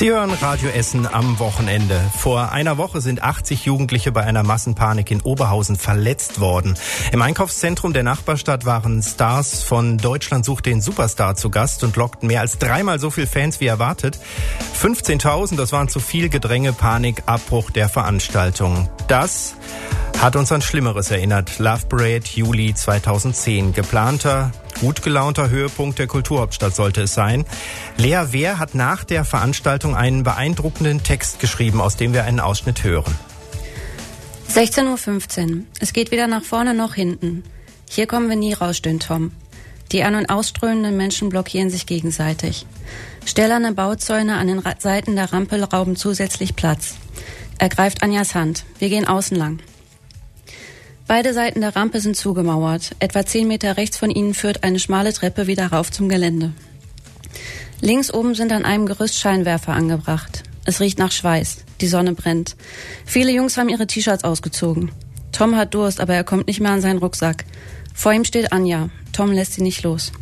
Sie hören Radio Essen am Wochenende. Vor einer Woche sind 80 Jugendliche bei einer Massenpanik in Oberhausen verletzt worden. Im Einkaufszentrum der Nachbarstadt waren Stars von Deutschland sucht den Superstar zu Gast und lockten mehr als 3-mal so viel Fans wie erwartet. 15.000, das waren zu viel, Gedränge, Panik, Abbruch der Veranstaltung. Das hat uns an Schlimmeres erinnert. Love Parade Juli 2010. Geplanter, gut gelaunter Höhepunkt der Kulturhauptstadt sollte es sein. Lea Wehr hat nach der Veranstaltung einen beeindruckenden Text geschrieben, aus dem wir einen Ausschnitt hören. 16:15 Uhr. Es geht weder nach vorne noch hinten. Hier kommen wir nie raus, stöhnt Tom. Die an- und ausströmenden Menschen blockieren sich gegenseitig. Stählerne Bauzäune an den Seiten der Rampe rauben zusätzlich Platz. Er greift Anjas Hand. Wir gehen außen lang. Beide Seiten der Rampe sind zugemauert. Etwa 10 Meter rechts von ihnen führt eine schmale Treppe wieder rauf zum Gelände. Links oben sind an einem Gerüst Scheinwerfer angebracht. Es riecht nach Schweiß. Die Sonne brennt. Viele Jungs haben ihre T-Shirts ausgezogen. Tom hat Durst, aber er kommt nicht mehr an seinen Rucksack. Vor ihm steht Anja. Tom lässt sie nicht los.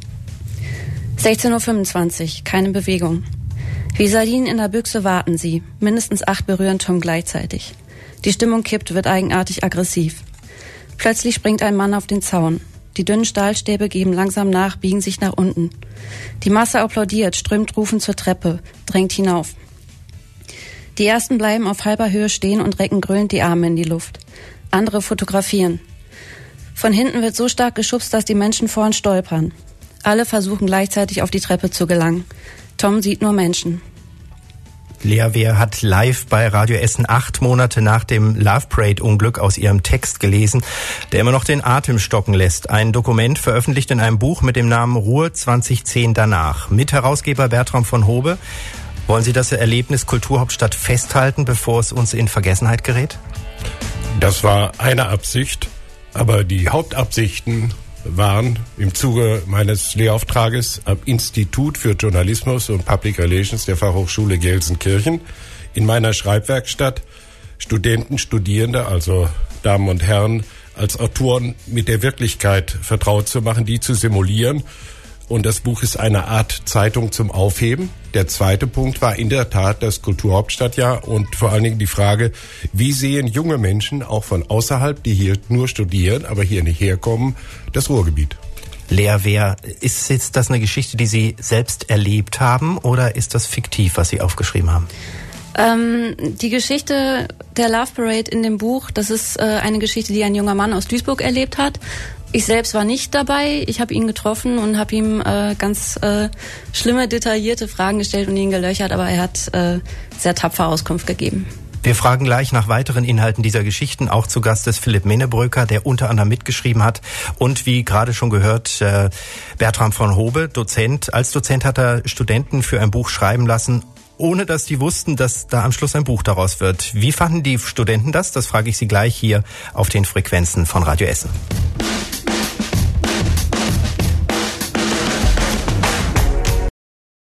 16:25 Uhr. Keine Bewegung. Wie Sardinen in der Büchse warten sie. Mindestens 8 berühren Tom gleichzeitig. Die Stimmung kippt, wird eigenartig aggressiv. Plötzlich springt ein Mann auf den Zaun. Die dünnen Stahlstäbe geben langsam nach, biegen sich nach unten. Die Masse applaudiert, strömt rufend zur Treppe, drängt hinauf. Die ersten bleiben auf halber Höhe stehen und recken grölend die Arme in die Luft. Andere fotografieren. Von hinten wird so stark geschubst, dass die Menschen vorn stolpern. Alle versuchen gleichzeitig auf die Treppe zu gelangen. Tom sieht nur Menschen. Lea Wehr hat live bei Radio Essen 8 Monate nach dem Love Parade Unglück aus ihrem Text gelesen, der immer noch den Atem stocken lässt. Ein Dokument veröffentlicht in einem Buch mit dem Namen Ruhr 2010 danach. Mitherausgeber Bertram von Hobe. Wollen Sie das Erlebnis Kulturhauptstadt festhalten, bevor es uns in Vergessenheit gerät? Das war eine Absicht, aber die Hauptabsichten waren im Zuge meines Lehrauftrages am Institut für Journalismus und Public Relations der Fachhochschule Gelsenkirchen in meiner Schreibwerkstatt Studenten, Studierende, also Damen und Herren, als Autoren mit der Wirklichkeit vertraut zu machen, die zu simulieren. Und das Buch ist eine Art Zeitung zum Aufheben. Der zweite Punkt war in der Tat das Kulturhauptstadtjahr und vor allen Dingen die Frage, wie sehen junge Menschen auch von außerhalb, die hier nur studieren, aber hier nicht herkommen, das Ruhrgebiet. Lea Wehr, ist jetzt das eine Geschichte, die Sie selbst erlebt haben oder ist das fiktiv, was Sie aufgeschrieben haben? Die Geschichte der Love Parade in dem Buch, das ist eine Geschichte, die ein junger Mann aus Duisburg erlebt hat. Ich selbst war nicht dabei. Ich habe ihn getroffen und habe ihm ganz schlimme, detaillierte Fragen gestellt und ihn gelöchert, aber er hat sehr tapfer Auskunft gegeben. Wir fragen gleich nach weiteren Inhalten dieser Geschichten. Auch zu Gast ist Philipp Mennebröker, der unter anderem mitgeschrieben hat. Und wie gerade schon gehört, Bertram von Hobe, Dozent. Als Dozent hat er Studenten für ein Buch schreiben lassen, ohne dass die wussten, dass da am Schluss ein Buch daraus wird. Wie fanden die Studenten das? Das frage ich Sie gleich hier auf den Frequenzen von Radio Essen.